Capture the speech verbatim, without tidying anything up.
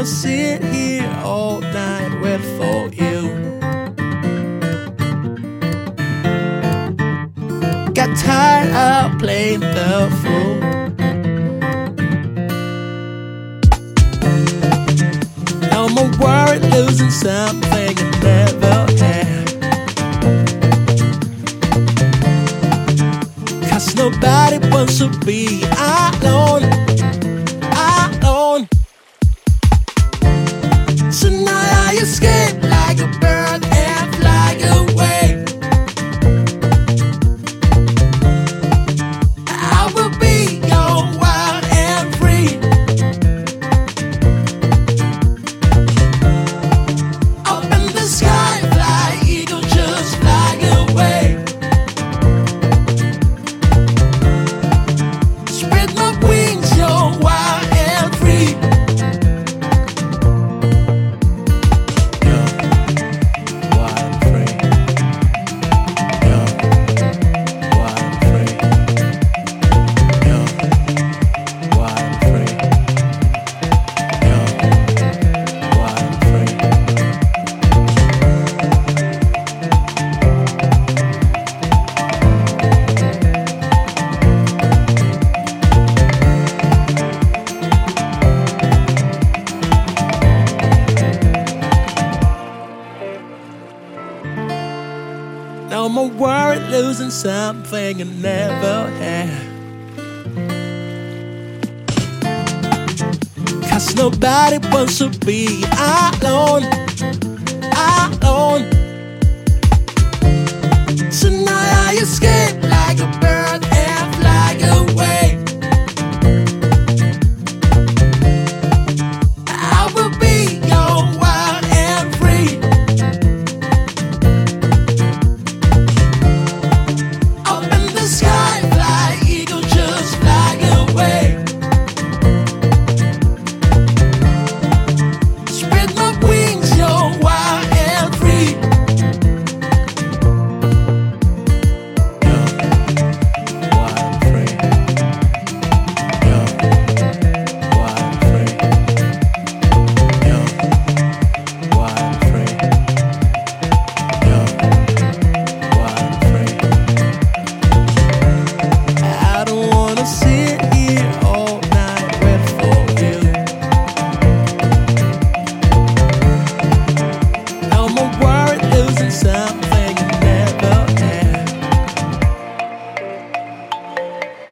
I'ma sit here all night waiting for you. Got tired of playing the fool. No more worried losing something I never had. Cause nobody wants to be alone, alone. So now I escape like a bird and fly away. I will be your wild and free. Up in the sky, fly eagle, just fly away. Spread my wings, you're wild and free. No more worried losing something I never had. Cause nobody wants to be alone, alone. So now I escape like a bird.